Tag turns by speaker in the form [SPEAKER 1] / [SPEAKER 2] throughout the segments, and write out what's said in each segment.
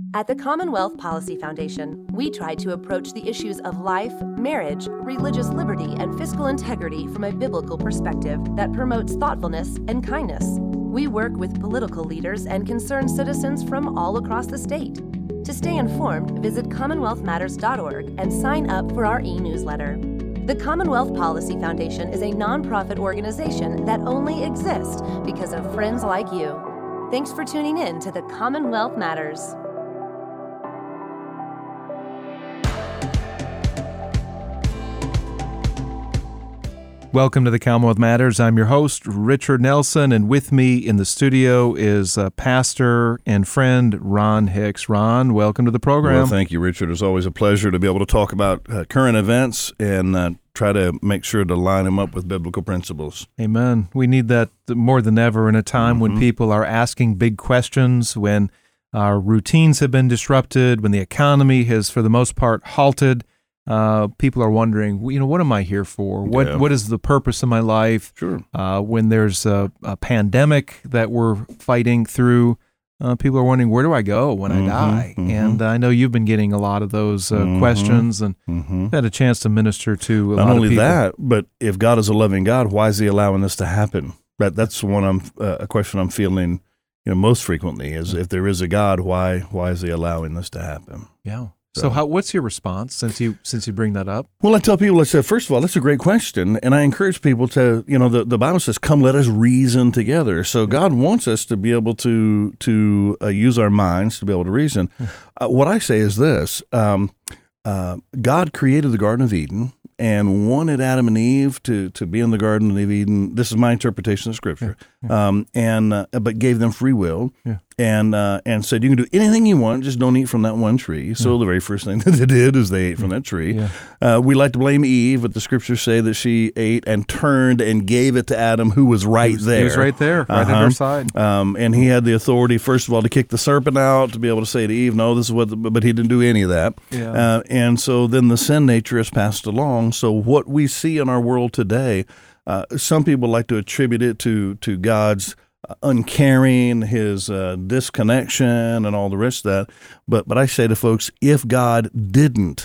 [SPEAKER 1] At the Commonwealth Policy Foundation, we try to approach the issues of life, marriage, religious liberty, and fiscal integrity from a biblical perspective that promotes thoughtfulness and kindness. We work with political leaders and concerned citizens from all across the state. To stay informed, visit CommonwealthMatters.org and sign up for our e-newsletter. The Commonwealth Policy Foundation is a nonprofit organization that only exists because of friends like you. Thanks for tuning in to the Commonwealth Matters.
[SPEAKER 2] Welcome to the Commonwealth Matters. I'm your host, Richard Nelson, and with me in the studio is pastor and friend Ron Hicks. Ron, welcome to the program.
[SPEAKER 3] Well, thank you, Richard. It's always a pleasure to be able to talk about current events and try to make sure to line them up with biblical principles.
[SPEAKER 2] Amen. We need that more than ever in a time when people are asking big questions, when our routines have been disrupted, when the economy has, for the most part, halted. People are wondering, what am I here for? What is the purpose of my life?
[SPEAKER 3] Sure.
[SPEAKER 2] When there's a pandemic that we're fighting through, people are wondering, where do I go when I die? And I know you've been getting a lot of those questions, and had a chance to minister to a lot of people.
[SPEAKER 3] Not only that, but if God is a loving God, why is He allowing this to happen? That's a question I'm feeling, most frequently is if there is a God, why is He allowing this to happen?
[SPEAKER 2] Yeah. So what's your response since you bring that up?
[SPEAKER 3] Well, I tell people, first of all, that's a great question, and I encourage people to, the Bible says, "Come, let us reason together." So God wants us to be able to use our minds to be able to reason. What I say is this: God created the Garden of Eden and wanted Adam and Eve to be in the Garden of Eden. This is my interpretation of Scripture, but gave them free will. And said, you can do anything you want, just don't eat from that one tree. So the very first thing that they did is they ate from that tree. We like to blame Eve, but the Scriptures say that she ate and turned and gave it to Adam, who was right there.
[SPEAKER 2] He was right there, right at her side.
[SPEAKER 3] And he had the authority, first of all, to kick the serpent out, to be able to say to Eve, no, this is but he didn't do any of that. And so then the sin nature has passed along. So what we see in our world today, some people like to attribute it to God's uncaring, His disconnection, and all the rest of that. But I say to folks, if God didn't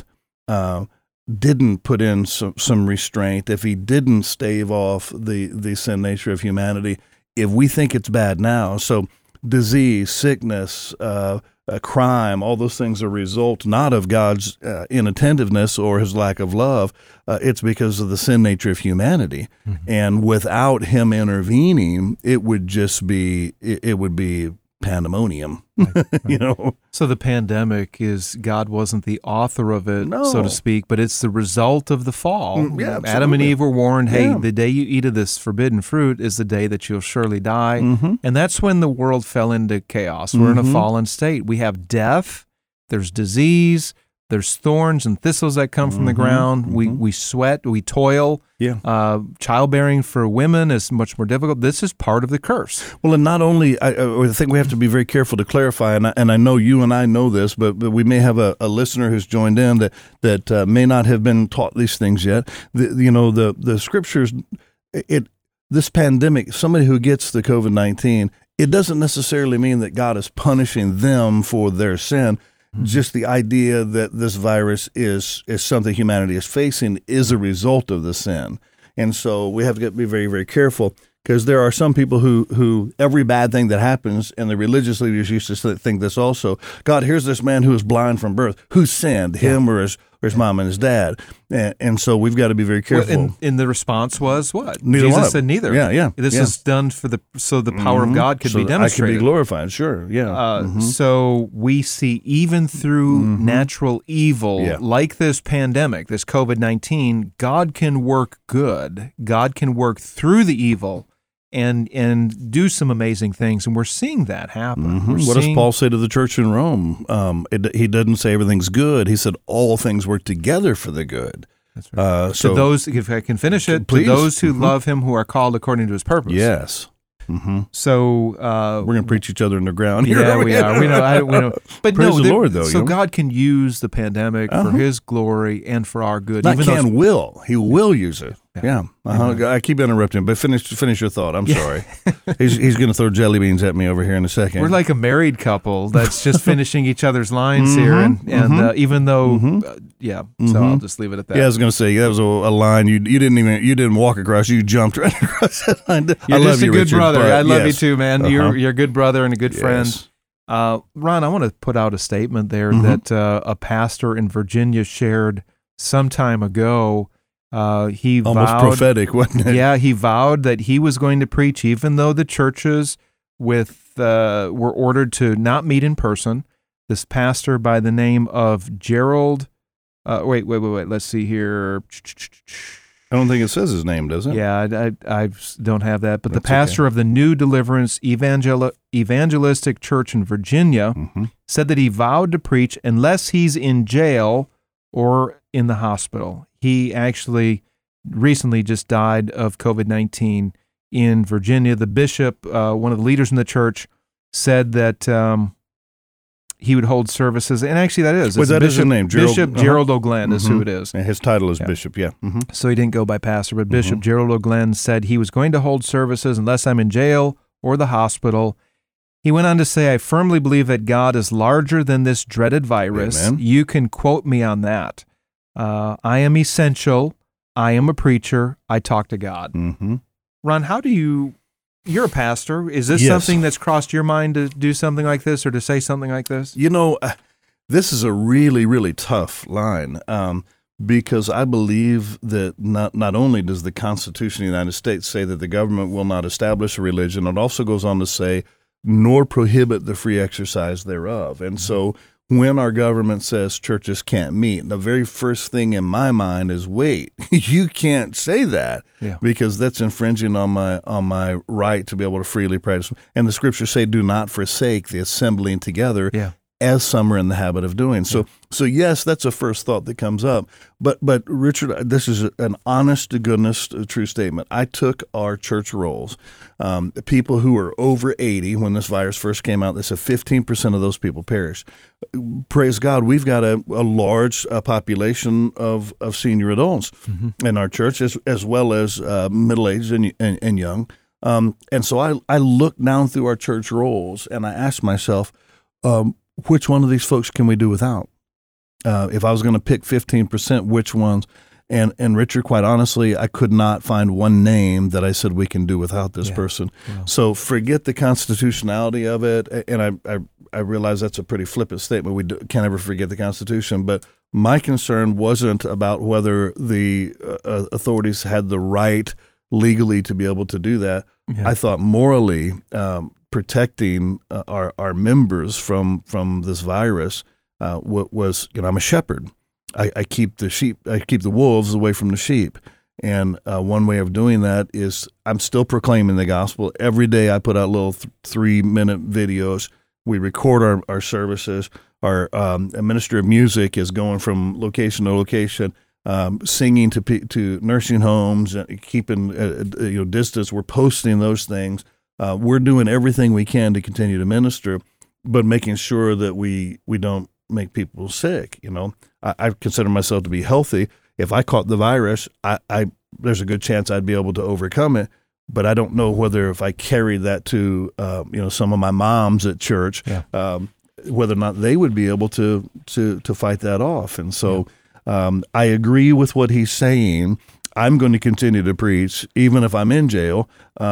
[SPEAKER 3] put in some restraint, if He didn't stave off the sin nature of humanity, if we think it's bad now, so disease, sickness, crime, all those things are a result not of God's inattentiveness or His lack of love. It's because of the sin nature of humanity. And without Him intervening, it would be pandemonium. Right.
[SPEAKER 2] So the pandemic is, God wasn't the author of it, so to speak, but it's the result of the fall. Adam and Eve were warned, hey, the day you eat of this forbidden fruit is the day that you'll surely die. And that's when the world fell into chaos. We're in a fallen state. We have death, there's disease, there's thorns and thistles that come from the ground. We sweat, we toil. Childbearing for women is much more difficult. This is part of the curse.
[SPEAKER 3] Well, and not only, I think we have to be very careful to clarify, and I know you and I know this, but we may have a listener who's joined in that may not have been taught these things yet. The Scriptures, this pandemic, somebody who gets the COVID-19, it doesn't necessarily mean that God is punishing them for their sin. Just the idea that this virus is something humanity is facing is a result of the sin. And so we have to be very, very careful, because there are some people who every bad thing that happens, and the religious leaders used to think this also, God, here's this man who is blind from birth. Who sinned, him or his mom and his dad? And so we've got to be very careful.
[SPEAKER 2] Well, and the response was what?
[SPEAKER 3] Neither
[SPEAKER 2] Jesus said neither. This is done so the power of God could be demonstrated.
[SPEAKER 3] I can be glorified, sure,
[SPEAKER 2] So we see even through natural evil, like this pandemic, this COVID-19, God can work good. God can work through the evil and do some amazing things, and we're seeing that happen.
[SPEAKER 3] What does Paul say to the church in Rome? He doesn't say everything's good. He said all things work together for the good.
[SPEAKER 2] That's right. To those, if I can finish it,
[SPEAKER 3] please.
[SPEAKER 2] To those who love Him, who are called according to His purpose.
[SPEAKER 3] Yes.
[SPEAKER 2] So
[SPEAKER 3] we're going to preach each other in the ground here.
[SPEAKER 2] Yeah, we are. We know. But
[SPEAKER 3] Praise the Lord, though.
[SPEAKER 2] So God can use the pandemic for His glory and for our good.
[SPEAKER 3] Not will. He will use it. Yeah. I keep interrupting, but finish your thought. I'm sorry. He's going to throw jelly beans at me over here in a second.
[SPEAKER 2] We're like a married couple that's just finishing each other's lines here, and even though, so I'll just leave it at that.
[SPEAKER 3] Yeah, I was going to say that was a line you didn't walk across. You jumped right across that line.
[SPEAKER 2] You're
[SPEAKER 3] I love you,
[SPEAKER 2] good
[SPEAKER 3] Richard,
[SPEAKER 2] brother.
[SPEAKER 3] but,
[SPEAKER 2] I love you too, man. You're a good brother and a good friend.
[SPEAKER 3] Yes.
[SPEAKER 2] Ron, I want to put out a statement there that a pastor in Virginia shared some time ago. He
[SPEAKER 3] almost
[SPEAKER 2] vowed,
[SPEAKER 3] prophetic, wasn't it?
[SPEAKER 2] Yeah, he vowed that he was going to preach, even though the churches were ordered to not meet in person. This pastor by the name of Gerald. Wait. Let's see here.
[SPEAKER 3] I don't think it says his name, does it?
[SPEAKER 2] Yeah, I don't have that. But the pastor of the New Deliverance Evangelistic Church in Virginia said that he vowed to preach unless he's in jail or in the hospital. He actually recently just died of COVID-19 in Virginia. The bishop, one of the leaders in the church, said that he would hold services, and actually that is.
[SPEAKER 3] Well, that is his name.
[SPEAKER 2] Bishop Gerald O'Glenn is who it is.
[SPEAKER 3] And his title is bishop,
[SPEAKER 2] So he didn't go by pastor, but Bishop Gerald O'Glenn said he was going to hold services unless I'm in jail or the hospital. He went on to say, I firmly believe that God is larger than this dreaded virus.
[SPEAKER 3] Amen.
[SPEAKER 2] You can quote me on that. I am essential. I am a preacher. I talk to God. Ron, how do you're a pastor. Is this something that's crossed your mind to do something like this or to say something like this?
[SPEAKER 3] You know, this is a really, really tough line because I believe that not only does the Constitution of the United States say that the government will not establish a religion, it also goes on to say, nor prohibit the free exercise thereof. And so when our government says churches can't meet, the very first thing in my mind is, wait, you can't say that because that's infringing on my right to be able to freely practice. And the scriptures say, do not forsake the assembling together as some are in the habit of doing. So yes, that's a first thought that comes up. But Richard, this is an honest to goodness true statement. I took our church rolls, people who were over 80 when this virus first came out. They said 15% of those people perished. Praise God, we've got a large population of senior adults in our church, as well as middle-aged and young. And so I looked down through our church rolls and I asked myself, which one of these folks can we do without? If I was going to pick 15%, which ones? And Richard, quite honestly, I could not find one name that I said we can do without this person. Yeah. So forget the constitutionality of it. And I realize that's a pretty flippant statement. We can't ever forget the Constitution. But my concern wasn't about whether the authorities had the right legally to be able to do that. Yeah. I thought morally, protecting our members from this virus was, I'm a shepherd. I keep the wolves away from the sheep. And one way of doing that is I'm still proclaiming the gospel. Every day I put out little 3-minute videos. We record our services. Our ministry of music is going from location to location, singing to nursing homes, keeping distance. We're posting those things. We're doing everything we can to continue to minister, but making sure that we don't make people sick. I consider myself to be healthy. If I caught the virus, there's a good chance I'd be able to overcome it. But I don't know whether if I carried that to some of my moms at church, whether or not they would be able to fight that off. And so I agree with what he's saying. I'm going to continue to preach, even if I'm in jail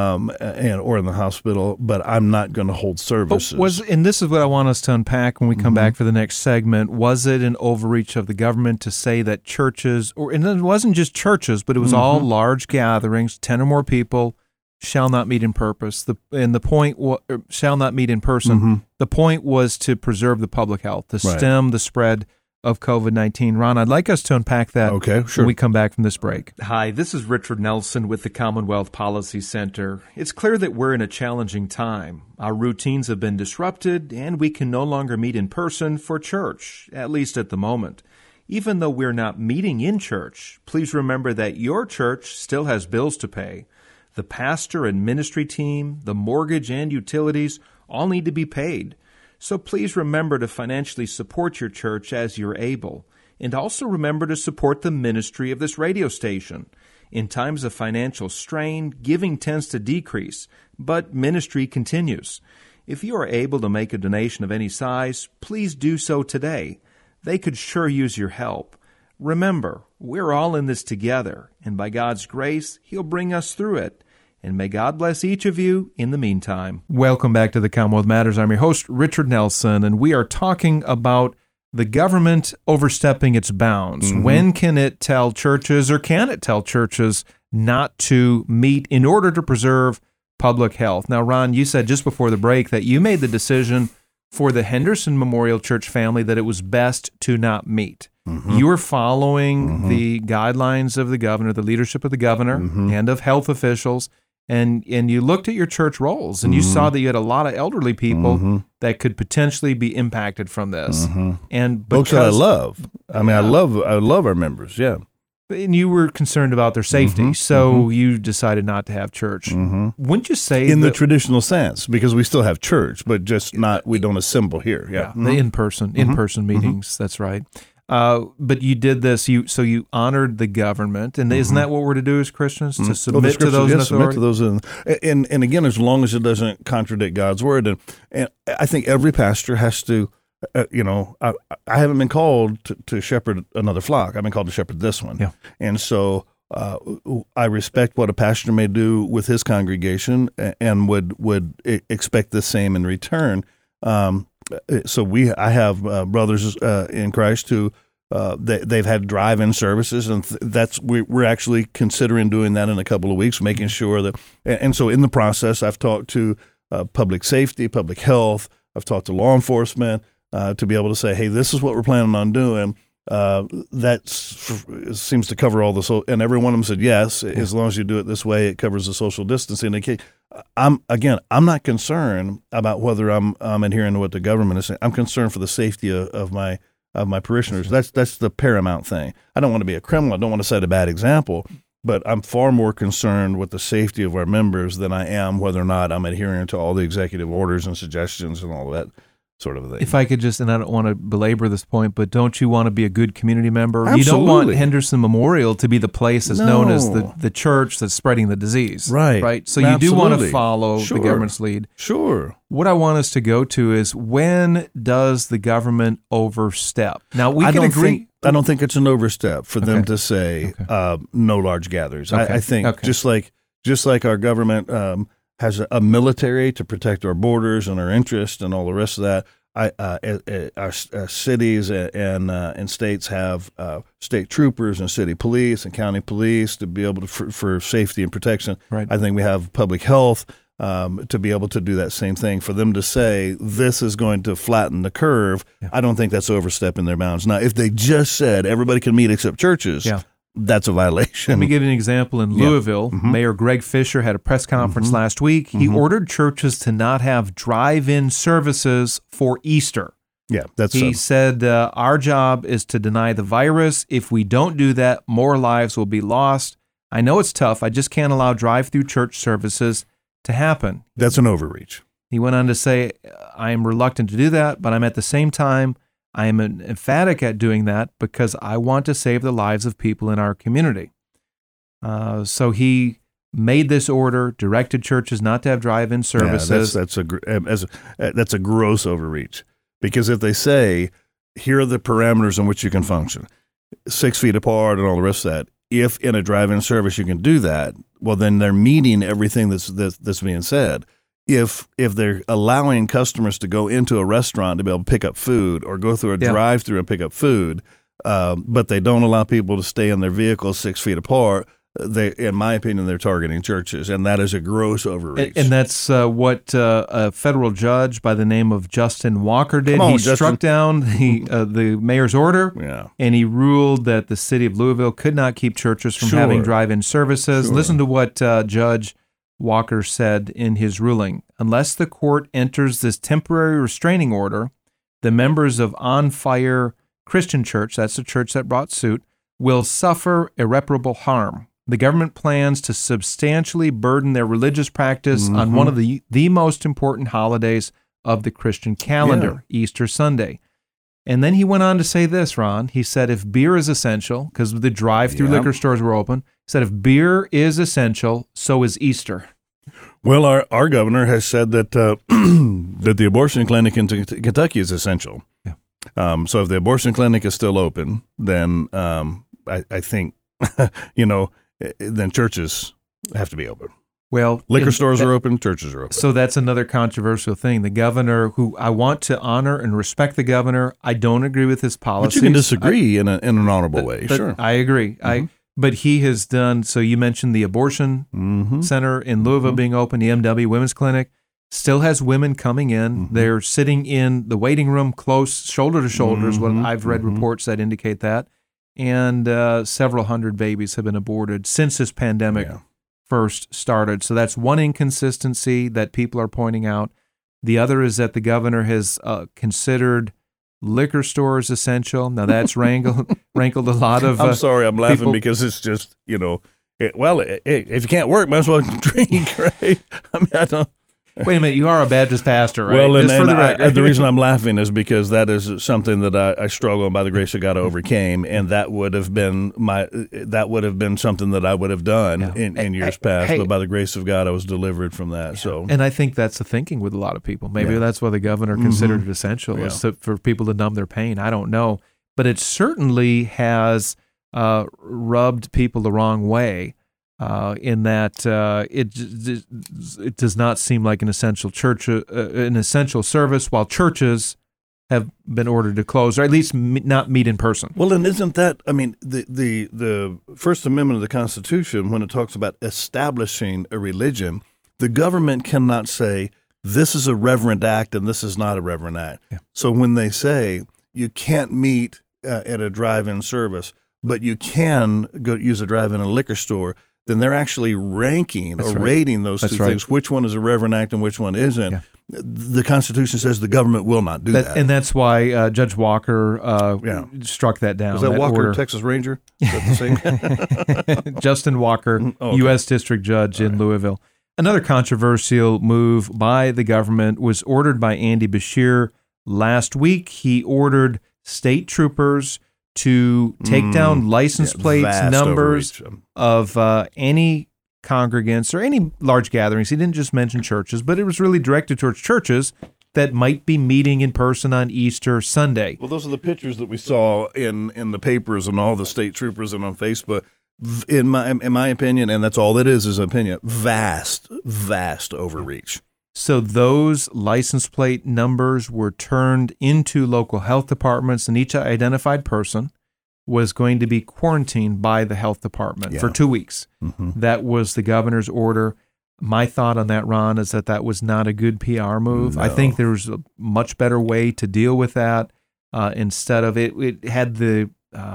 [SPEAKER 3] or in the hospital, but I'm not going to hold services.
[SPEAKER 2] And this is what I want us to unpack when we come back for the next segment. Was it an overreach of the government to say that churches, and it wasn't just churches, but it was all large gatherings, 10 or more people, shall not meet in purpose. The point shall not meet in person. The point was to preserve the public health, to stem the spread of COVID-19. Ron, I'd like us to unpack that when we come back from this break. Hi, this is Richard Nelson with the Commonwealth Policy Center. It's clear that we're in a challenging time. Our routines have been disrupted, and we can no longer meet in person for church, at least at the moment. Even though we're not meeting in church, please remember that your church still has bills to pay. The pastor and ministry team, the mortgage and utilities all need to be paid. So please remember to financially support your church as you're able. And also remember to support the ministry of this radio station. In times of financial strain, giving tends to decrease, but ministry continues. If you are able to make a donation of any size, please do so today. They could sure use your help. Remember, we're all in this together, and by God's grace, He'll bring us through it. And may God bless each of you in the meantime. Welcome back to the Commonwealth Matters. I'm your host, Richard Nelson, and we are talking about the government overstepping its bounds. Mm-hmm. When can it tell churches, or can it tell churches, not to meet in order to preserve public health? Now, Ron, you said just before the break that you made the decision for the Henderson Memorial Church family that it was best to not meet. Mm-hmm. You were following the guidelines of the governor, the leadership of the governor, and of health officials, and you looked at your church rolls, and you saw that you had a lot of elderly people that could potentially be impacted from this. And
[SPEAKER 3] folks that I love. I mean, I love our members, yeah.
[SPEAKER 2] And you were concerned about their safety, so you decided not to have church. Wouldn't you say
[SPEAKER 3] in the traditional sense, because we still have church, but just not, we don't assemble here. Yeah,
[SPEAKER 2] the in-person meetings. That's right. But you did this, so you honored the government, and isn't that what we're to do as Christians, to submit to those in authority?
[SPEAKER 3] Submit to those, and again, as long as it doesn't contradict God's word, and I think every pastor has to. I haven't been called to shepherd another flock. I've been called to shepherd this one. And so I respect what a pastor may do with his congregation and would expect the same in return. So I have brothers in Christ who they've had drive-in services, and we're actually considering doing that in a couple of weeks, making sure that. And so in the process, I've talked to public safety, public health. I've talked to law enforcement. To be able to say, hey, this is what we're planning on doing, that seems to cover all the and every one of them said yes, as long as you do it this way, it covers the social distancing. I'm not concerned about whether I'm adhering to what the government is saying. I'm concerned for the safety of my parishioners. That's the paramount thing. I don't want to be a criminal. I don't want to set a bad example, but I'm far more concerned with the safety of our members than I am whether or not I'm adhering to all the executive orders and suggestions and all that sort of thing.
[SPEAKER 2] If I could just, and I don't want to belabor this point, but don't you want to be a good community member?
[SPEAKER 3] Absolutely.
[SPEAKER 2] You don't want Henderson Memorial to be the place that's known as the church that's spreading the disease.
[SPEAKER 3] Right.
[SPEAKER 2] So you do want to follow the government's lead.
[SPEAKER 3] Sure.
[SPEAKER 2] What I want us to go to is, when does the government overstep? Now, we can agree.
[SPEAKER 3] I don't think it's an overstep for them to say no large gatherings. I think just like our government has a military to protect our borders and our interests and all the rest of that. Our cities and states have state troopers and city police and county police to be able to for safety and protection.
[SPEAKER 2] Right.
[SPEAKER 3] I think we have public health to be able to do that same thing. For them to say this is going to flatten the curve, I don't think that's overstepping their bounds. Now, if they just said everybody can meet except churches, that's a violation.
[SPEAKER 2] Let me give you an example. In Louisville, Mayor Greg Fisher had a press conference last week. He ordered churches to not have drive-in services for Easter.
[SPEAKER 3] Yeah,
[SPEAKER 2] He said, our job is to deny the virus. If we don't do that, more lives will be lost. I know it's tough. I just can't allow drive-through church services to happen.
[SPEAKER 3] That's an overreach.
[SPEAKER 2] He went on to say, I am reluctant to do that, but I'm at the same time, I am emphatic at doing that because I want to save the lives of people in our community. So he made this order, directed churches not to have drive-in services.
[SPEAKER 3] That's a gross overreach. Because if they say, here are the parameters in which you can function, 6 feet apart and all the rest of that, if in a drive-in service you can do that, well, then they're meeting everything that's being said. If they're allowing customers to go into a restaurant to be able to pick up food or go through a drive-through and pick up food, but they don't allow people to stay in their vehicles 6 feet apart, in my opinion, they're targeting churches, and that is a gross overreach.
[SPEAKER 2] And that's what a federal judge by the name of Justin Walker did. He struck down the mayor's order, and he ruled that the city of Louisville could not keep churches from having drive-in services. Listen to what Judge Walker said in his ruling. Unless the court enters this temporary restraining order, the members of On Fire Christian Church, that's the church that brought suit, will suffer irreparable harm. The government plans to substantially burden their religious practice on one of the most important holidays of the Christian calendar, Easter Sunday. And then he went on to say this, Ron. He said if beer is essential, because the drive-through liquor stores were open, he said if beer is essential, so is Easter.
[SPEAKER 3] Well, our governor has said that that the abortion clinic in Kentucky is essential. Yeah. So if the abortion clinic is still open, then I think, then churches have to be open.
[SPEAKER 2] Well,
[SPEAKER 3] liquor stores are open, churches are open.
[SPEAKER 2] So that's another controversial thing. The governor, who I want to honor and respect the governor, I don't agree with his policies.
[SPEAKER 3] But you can disagree in an honorable way, sure.
[SPEAKER 2] I agree. But he has done, so you mentioned the abortion center in Louisville being open, the MW Women's Clinic, still has women coming in. They're sitting in the waiting room close, shoulder to shoulder is what I've read reports that indicate that. And several hundred babies have been aborted since this pandemic first started. So that's one inconsistency that people are pointing out. The other is that the governor has considered liquor stores essential. Now that's rankled a lot of
[SPEAKER 3] I'm sorry, I'm laughing
[SPEAKER 2] people.
[SPEAKER 3] Because it's just, if you can't work, might as well drink, right? I mean, I don't.
[SPEAKER 2] Wait a minute, you are a Baptist pastor, right?
[SPEAKER 3] Well, the reason I'm laughing is because that is something that I struggle and by the grace of God I overcame, and that would have been something that I would have done in years past. But by the grace of God, I was delivered from that. So,
[SPEAKER 2] and I think that's the thinking with a lot of people. Maybe that's why the governor considered it essential is for people to numb their pain. I don't know, but it certainly has rubbed people the wrong way. In that it does not seem like an essential church, an essential service, while churches have been ordered to close, or at least not meet in person.
[SPEAKER 3] Well, and isn't that, I mean, the First Amendment of the Constitution, when it talks about establishing a religion, the government cannot say, this is a reverent act and this is not a reverent act. Yeah. So when they say you can't meet at a drive-in service, but you can go use a drive-in a liquor store, then they're actually ranking rating those two things, which one is a reverent act and which one isn't. Yeah. The Constitution says the government will not do that.
[SPEAKER 2] And that's why Judge Walker struck that down.
[SPEAKER 3] Was that Walker, order. Texas Ranger? Is that the same?
[SPEAKER 2] Justin Walker, U.S. District Judge in Louisville. Another controversial move by the government was ordered by Andy Beshear last week. He ordered state troopers to take down license plates, numbers of any congregants or any large gatherings. He didn't just mention churches, but it was really directed towards churches that might be meeting in person on Easter Sunday.
[SPEAKER 3] Well, those are the pictures that we saw in the papers and all the state troopers and on Facebook. In my opinion, and that's all it is an opinion, vast overreach.
[SPEAKER 2] So those license plate numbers were turned into local health departments, and each identified person was going to be quarantined by the health department for 2 weeks. That was the governor's order. My thought on that, Ron, is that was not a good PR move. No. I think there was a much better way to deal with that. Instead of it had the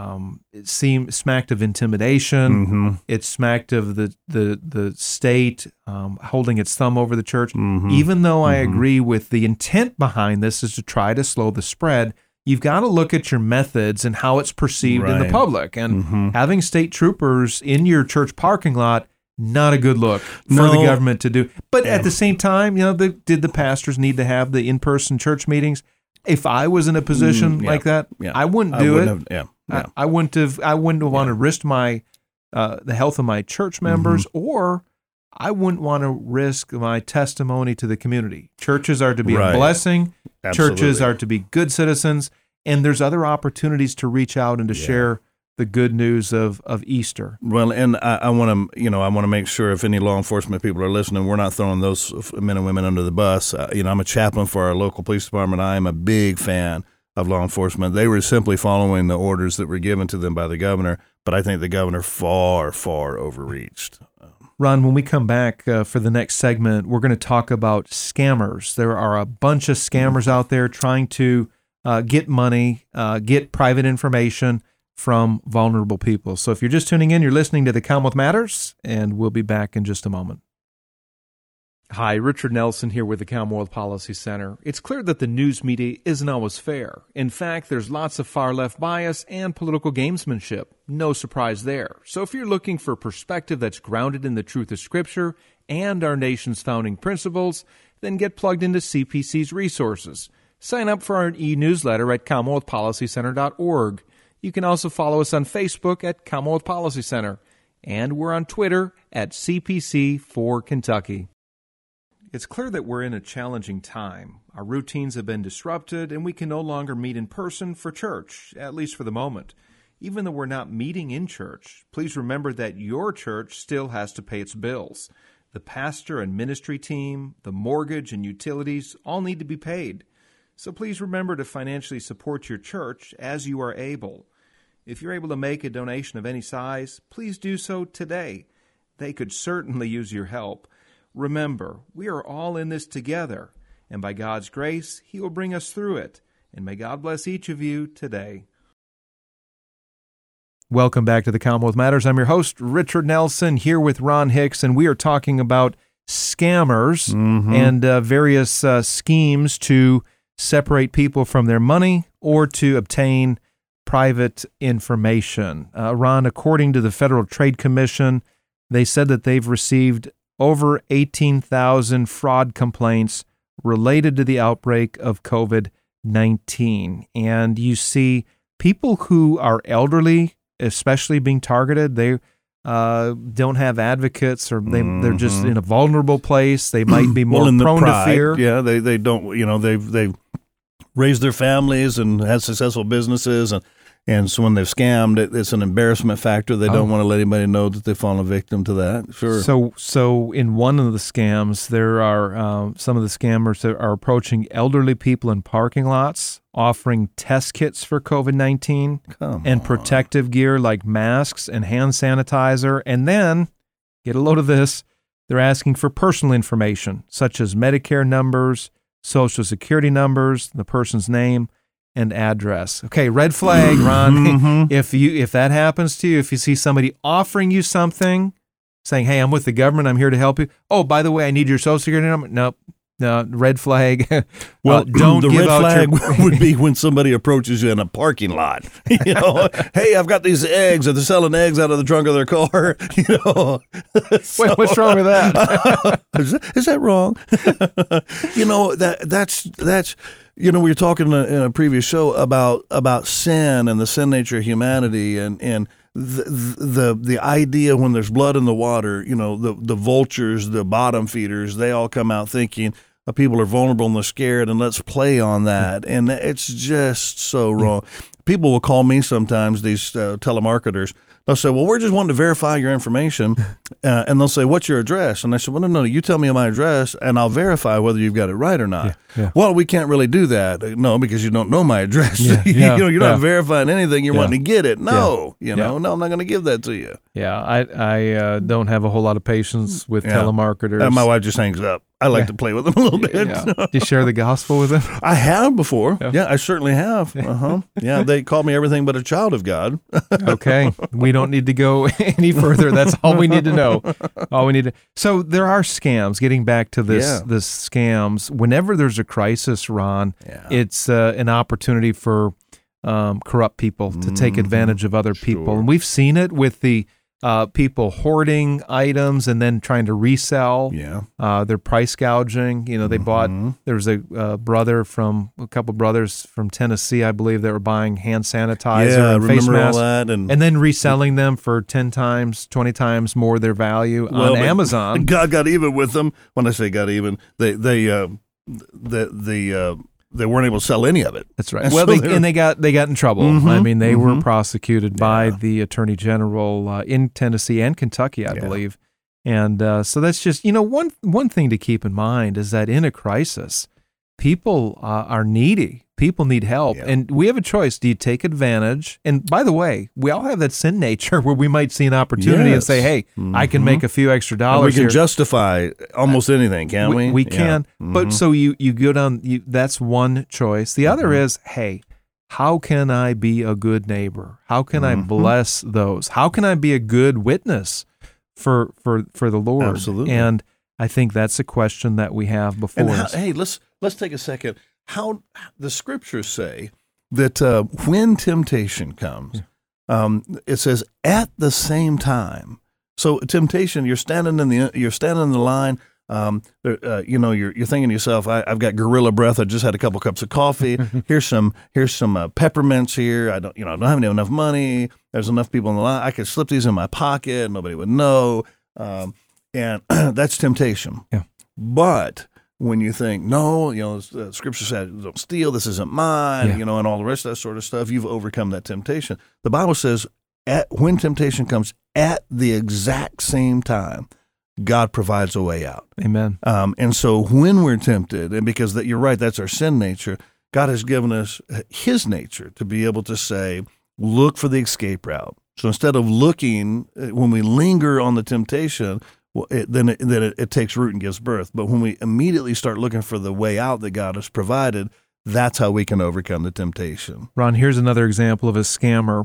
[SPEAKER 2] it smacked of intimidation. It smacked of the state holding its thumb over the church. Even though I agree with the intent behind this is to try to slow the spread, you've got to look at your methods and how it's perceived in the public. And having state troopers in your church parking lot, not a good look for the government to do. But at the same time, did the pastors need to have the in-person church meetings? If I was in a position like that, I wouldn't do it. I wouldn't have want to risk my the health of my church members, or I wouldn't want to risk my testimony to the community. Churches are to be a blessing.
[SPEAKER 3] Absolutely.
[SPEAKER 2] Churches are to be good citizens, and there's other opportunities to reach out and to share the good news of Easter.
[SPEAKER 3] Well, and I want to make sure if any law enforcement people are listening, we're not throwing those men and women under the bus. I'm a chaplain for our local police department. I am a big fan of law enforcement. They were simply following the orders that were given to them by the governor, but I think the governor far overreached.
[SPEAKER 2] Ron, when we come back for the next segment, we're going to talk about scammers. There are a bunch of scammers out there trying to get money, get private information from vulnerable people. So if you're just tuning in, you're listening to The Commonwealth Matters, and we'll be back in just a moment. Hi, Richard Nelson here with the Commonwealth Policy Center. It's clear that the news media isn't always fair. In fact, there's lots of far-left bias and political gamesmanship. No surprise there. So if you're looking for perspective that's grounded in the truth of Scripture and our nation's founding principles, then get plugged into CPC's resources. Sign up for our e-newsletter at CommonwealthPolicyCenter.org. You can also follow us on Facebook at Commonwealth Policy Center. And we're on Twitter at CPC4Kentucky. It's clear that we're in a challenging time. Our routines have been disrupted, and we can no longer meet in person for church, at least for the moment. Even though we're not meeting in church, please remember that your church still has to pay its bills. The pastor and ministry team, the mortgage and utilities all need to be paid. So please remember to financially support your church as you are able. If you're able to make a donation of any size, please do so today. They could certainly use your help. Remember, we are all in this together, and by God's grace, He will bring us through it. And may God bless each of you today. Welcome back to the Commonwealth Matters. I'm your host, Richard Nelson, here with Ron Hicks, and we are talking about scammers and various schemes to separate people from their money or to obtain private information. Ron, according to the Federal Trade Commission, they said that they've received over 18,000 fraud complaints related to the outbreak of COVID-19. And you see people who are elderly, especially being targeted. They don't have advocates, or they're just in a vulnerable place. They might be more prone to fear.
[SPEAKER 3] Yeah, they don't, they've raised their families and had successful businesses, and so when they've scammed, it's an embarrassment factor. They don't want to let anybody know that they've fallen victim to that. Sure.
[SPEAKER 2] So in one of the scams, there are some of the scammers that are approaching elderly people in parking lots, offering test kits for COVID-19 and protective gear like masks and hand sanitizer. And then, get a load of this, they're asking for personal information, such as Medicare numbers, Social Security numbers, the person's name, and address. Okay, red flag, Ron. If that happens to you, if you see somebody offering you something, saying, "Hey, I'm with the government, I'm here to help you. Oh, by the way, I need your Social Security number." Nope. No, red flag.
[SPEAKER 3] Well,
[SPEAKER 2] don't
[SPEAKER 3] the
[SPEAKER 2] give
[SPEAKER 3] red
[SPEAKER 2] out
[SPEAKER 3] flag would be when somebody approaches you in a parking lot. Hey, I've got these eggs. They're selling eggs out of the trunk of their car.
[SPEAKER 2] Wait, what's wrong with that?
[SPEAKER 3] Is that wrong? That's. We were talking in a previous show about sin and the sin nature of humanity, and the idea when there's blood in the water, the vultures, the bottom feeders, they all come out thinking people are vulnerable and they're scared, and let's play on that. And it's just so wrong. People will call me sometimes, these telemarketers. They'll say, "Well, we're just wanting to verify your information." And they'll say, "What's your address?" And I said, "Well, no, you tell me my address, and I'll verify whether you've got it right or not." Yeah. Well, we can't really do that. No, because you don't know my address. You're not verifying anything. You're wanting to get it. No, no, I'm not going to give that to you.
[SPEAKER 2] Yeah, I don't have a whole lot of patience with telemarketers.
[SPEAKER 3] And my wife just hangs up. I like to play with them a little bit.
[SPEAKER 2] Do you share the gospel with them?
[SPEAKER 3] I have before. Yeah, I certainly have. Yeah, they called me everything but a child of God.
[SPEAKER 2] Okay, we don't need to go any further. That's all we need to know. So there are scams. Getting back to this scams. Whenever there's a crisis, Ron, it's an opportunity for corrupt people to take advantage of other people, and we've seen it with the people hoarding items and then trying to resell. They're price gouging. They bought. There was a couple brothers from Tennessee, I believe, that were buying hand sanitizer and face masks, and then reselling them for 10 times, 20 times more their value on Amazon.
[SPEAKER 3] God got even with them. When I say got even, they weren't able to sell any of it.
[SPEAKER 2] That's right. Well, they got in trouble. I mean, they were prosecuted by the Attorney General in Tennessee and Kentucky, I believe. And so that's just, one thing to keep in mind is that in a crisis, people are needy. People need help. And we have a choice. Do you take advantage? And by the way, we all have that sin nature where we might see an opportunity and say, "Hey, I can make a few extra dollars
[SPEAKER 3] here." We can justify almost anything, can't we?
[SPEAKER 2] We can. But so you go down, that's one choice. The other is, hey, how can I be a good neighbor? How can I bless those? How can I be a good witness for the Lord?
[SPEAKER 3] Absolutely.
[SPEAKER 2] And I think that's a question that we have before us.
[SPEAKER 3] Hey, let's take a second. How the scriptures say that when temptation comes, it says at the same time. So temptation, you're standing in the line. You're thinking to yourself, I've got gorilla breath. I just had a couple cups of coffee. Here's some peppermints here. I don't have enough money. There's enough people in the line. I could slip these in my pocket. Nobody would know. And that's temptation.
[SPEAKER 2] Yeah.
[SPEAKER 3] But when you think, no, Scripture said, don't steal. This isn't mine. And all the rest of that sort of stuff. You've overcome that temptation. The Bible says, when temptation comes, at the exact same time, God provides a way out.
[SPEAKER 2] Amen.
[SPEAKER 3] And so when we're tempted, and because you're right, that's our sin nature, God has given us His nature to be able to say, look for the escape route. So instead of looking, when we linger on the temptation, then it takes root and gives birth. But when we immediately start looking for the way out that God has provided, that's how we can overcome the temptation.
[SPEAKER 2] Ron, here's another example of a scammer.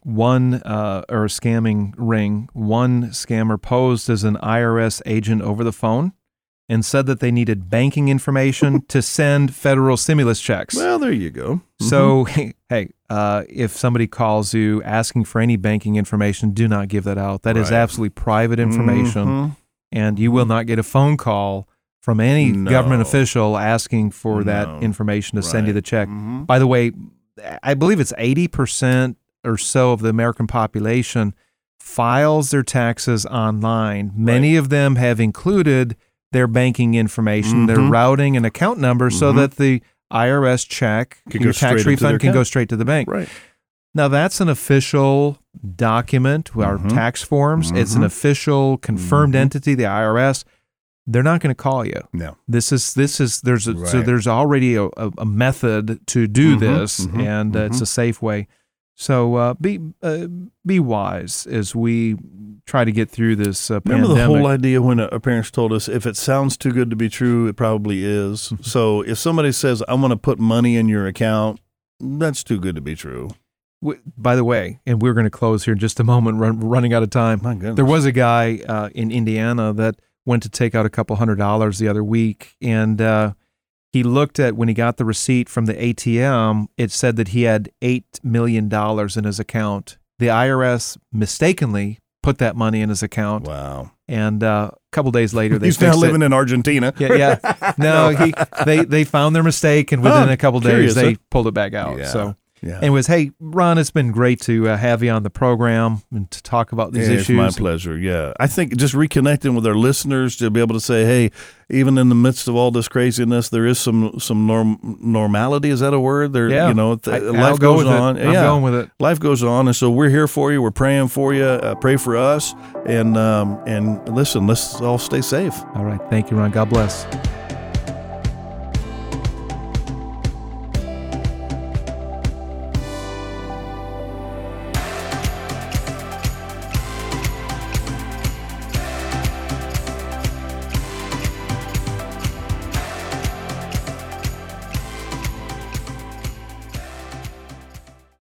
[SPEAKER 2] Or a scamming ring. One scammer posed as an IRS agent over the phone and said that they needed banking information to send federal stimulus checks.
[SPEAKER 3] Well, there you go.
[SPEAKER 2] So, hey, if somebody calls you asking for any banking information, do not give that out. That is absolutely private information, and you will not get a phone call from any government official asking for that information to send you the check. By the way, I believe it's 80% or so of the American population files their taxes online. Many of them have included their banking information, their routing and account number, so that the IRS check, your tax refund, can go straight to the bank.
[SPEAKER 3] Right.
[SPEAKER 2] Now, that's an official document, our tax forms. It's an official confirmed entity, the IRS. They're not going to call you.
[SPEAKER 3] No.
[SPEAKER 2] There's already a method to do this, and it's a safe way. So be wise as we try to get through this pandemic.
[SPEAKER 3] Remember the whole idea when our parents told us, if it sounds too good to be true, it probably is. So if somebody says, I'm going to put money in your account, that's too good to be true.
[SPEAKER 2] By the way, and we're going to close here in just a moment, running out of time.
[SPEAKER 3] My goodness.
[SPEAKER 2] There was a guy in Indiana that went to take out a couple $100 the other week, and he looked at, when he got the receipt from the ATM, it said that he had $8 million in his account. The IRS mistakenly put that money in his account.
[SPEAKER 3] Wow.
[SPEAKER 2] And a couple days later, they
[SPEAKER 3] He's now living in Argentina.
[SPEAKER 2] Yeah. No, they found their mistake, and within a couple days, they pulled it back out.
[SPEAKER 3] Yeah.
[SPEAKER 2] So anyways, hey, Ron, it's been great to have you on the program and to talk about these issues.
[SPEAKER 3] It's my pleasure, yeah. I think just reconnecting with our listeners to be able to say, hey, even in the midst of all this craziness, there is some normality. Is that a word? Life goes on.
[SPEAKER 2] I'm going with it.
[SPEAKER 3] Life goes on, and so we're here for you. We're praying for you. Pray for us, and listen, let's all stay safe.
[SPEAKER 2] All right. Thank you, Ron. God bless.